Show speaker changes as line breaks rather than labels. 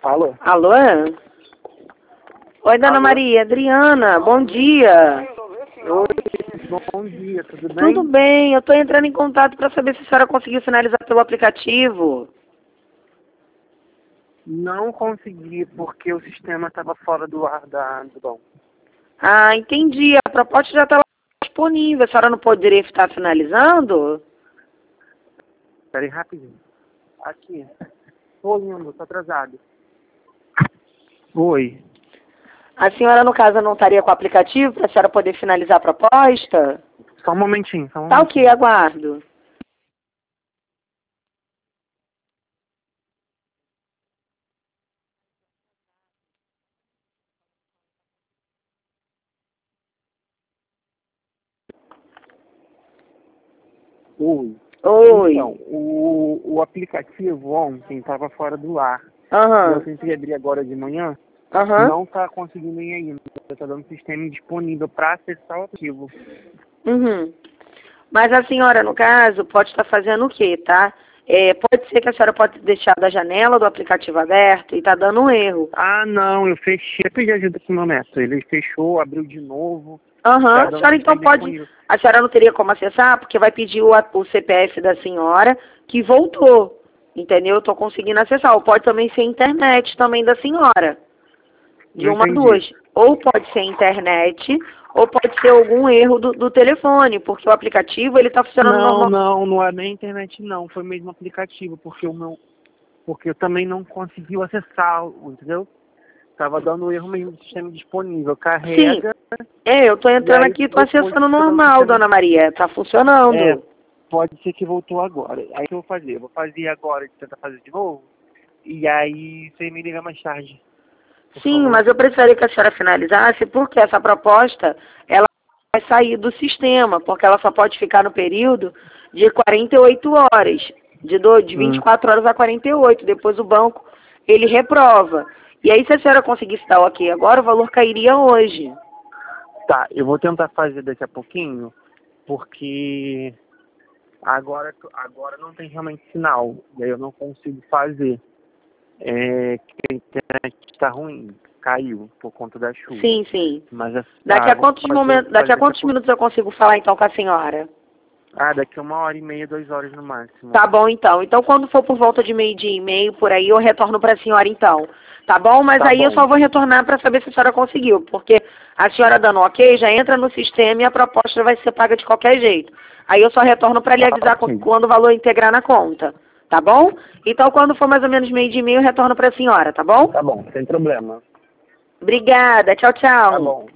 Alô?
Alô? Oi, Dona
Alô?
Maria. Adriana, bom dia.
Oi, bom dia, tudo bem?
Tudo bem, eu estou entrando em contato para saber se a senhora conseguiu finalizar pelo aplicativo.
Não consegui porque o sistema estava fora do ar do banco.
Ah, entendi. A proposta já está disponível. A senhora não poderia estar finalizando?
Espera aí rapidinho. Aqui. Tô indo, tô atrasado. Oi.
A senhora, no caso, não estaria com o aplicativo para a senhora poder finalizar a proposta?
Só um momentinho, só um
Tá
momentinho.
ok, aguardo.
Oi.
Oi.
Então, o aplicativo ontem estava fora do ar. Eu
Aham.
tentei abrir agora de manhã,
Aham.
não está conseguindo ir ainda. Está dando sistema indisponível para acessar o arquivo.
Uhum. Mas a senhora, no caso, pode estar fazendo o quê, tá? Pode ser que a senhora pode ter deixado a janela do aplicativo aberto e tá dando um erro.
Ah, não, eu fechei. Eu pedi ajuda com o meu neto. Ele fechou, abriu de novo.
Aham.
Tá
A
dando
senhora então
sistema
pode...
disponível.
A senhora não teria como acessar, porque vai pedir o CPF da senhora que voltou. Entendeu? Eu tô conseguindo acessar. Ou pode também ser internet também da senhora. De
Não
uma a
entendi.
duas. Ou pode ser internet, ou pode ser algum erro do telefone, porque o aplicativo ele tá funcionando normal.
Não é nem internet não, foi mesmo aplicativo, porque eu também não consegui acessar, entendeu? Tava dando erro mesmo do sistema disponível,
Sim.
carrega,
Eu tô
e
entrando
aí
aqui, tô
depois
acessando
fica dando
normal,
sistema
Dona Maria. Tá funcionando.
pode ser que voltou agora. Aí o que eu vou fazer? Eu vou fazer agora, tentar fazer de novo, e aí você me liga mais tarde, por
Sim,
favor.
mas eu precisaria que a senhora finalizasse, porque essa proposta, ela vai sair do sistema, porque ela só pode ficar no período de 48 horas, de 24 horas a 48. Depois o banco, ele reprova. E aí, se a senhora conseguisse dar o ok agora, o valor cairia hoje.
Tá, eu vou tentar fazer daqui a pouquinho, porque agora não tem realmente sinal, e aí eu não consigo fazer. Que a internet está ruim, caiu por conta da chuva.
Sim, sim.
Mas
Daqui a
vou
quantos momentos,
fazer
daqui a
daqui a
quantos
pouco.
minutos eu consigo falar então com a senhora?
Daqui a 1h30, 2 horas no máximo.
Tá bom, então. Então, quando for por volta de meio-dia e meio, por aí, eu retorno para a senhora, então. Tá bom? Mas
Tá
aí eu
bom,
só vou retornar para saber se a senhora conseguiu, porque a senhora dando ok, já entra no sistema e a proposta vai ser paga de qualquer jeito. Aí eu só retorno para lhe avisar
ok.
quando o valor integrar na conta. Tá bom? Então, quando for mais ou menos meio-dia e meio, eu retorno para a senhora, tá bom?
Tá bom, sem problema.
Obrigada. Tchau,
Tá
tchau.
bom.